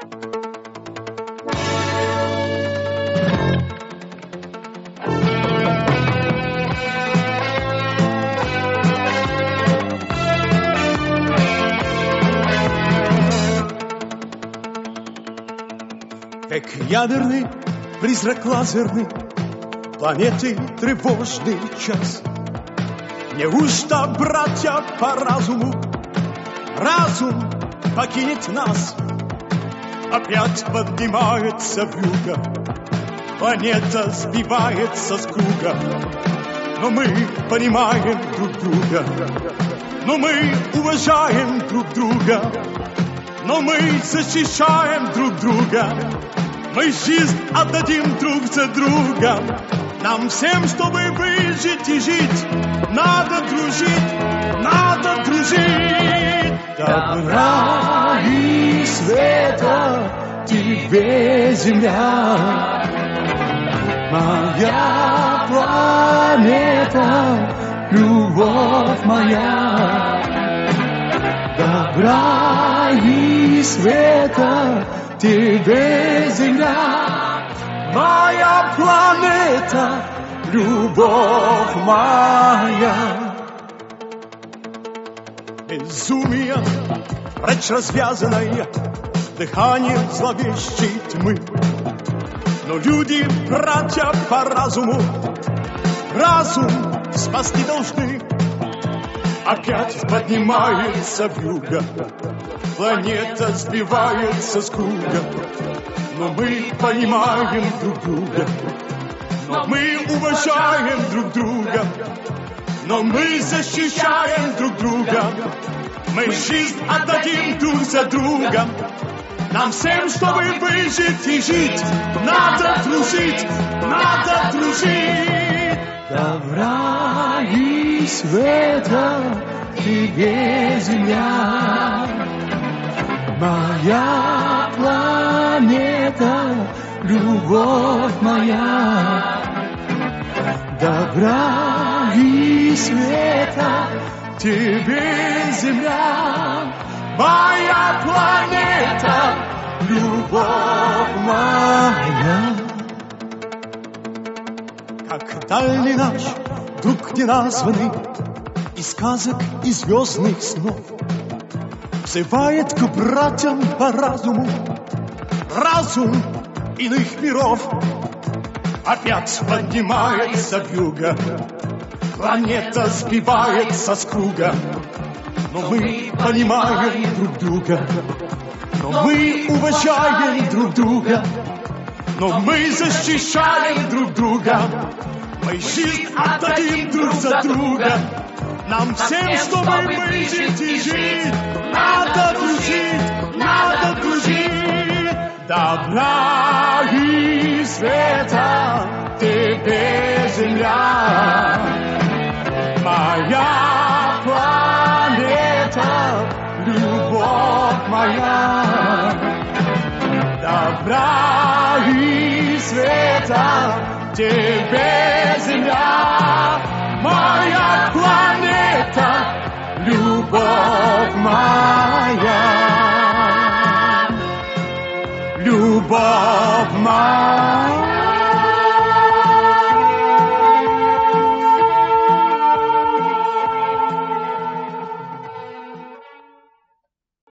Век ядерный, призрак лазерный, планеты тревожный час. Неужто, братья, по разуму разум покинет нас? Опять поднимается вьюга, планета сбивается с круга. Но мы понимаем друг друга, но мы уважаем друг друга, но мы защищаем друг друга. Мы жизнь отдадим друг за друга. Нам всем, чтобы выжить и жить, надо дружить, надо дружить. Добра и света тебе, земля, моя планета, любовь моя. Добра и света тебе, земля, моя планета, любовь моя. Безумие, прочь развязанное, дыхание зловещей тьмы. Но люди, братья по разуму, разум спасти должны. Опять поднимается вьюга, планета сбивается с круга. Но мы понимаем друг друга, но мы уважаем друг друга, но мы защищаем друг друга. Мы жизнь отдадим друг за друга. Нам всем, чтобы выжить и жить, надо дружить, надо дружить. Добра и света тебе, земля, моя планета, любовь моя. Добра и света тебе, земля, моя планета, любовь моя. Как дальний наш друг неназванный, из сказок и звездных снов, взывает к братьям по разуму, разум иных миров. Опять поднимается вьюга, планета сбивается с круга. Но мы понимаем друг друга, но мы уважаем друг друга, но мы защищаем друг друга. Мы жизнь отдадим друг за друга. Нам всем, чтобы выжить и жить, надо дружить, надо дружить. Добра и света тебе, земля, моя планета, любовь моя. Добра и света тебе, земля, моя планета.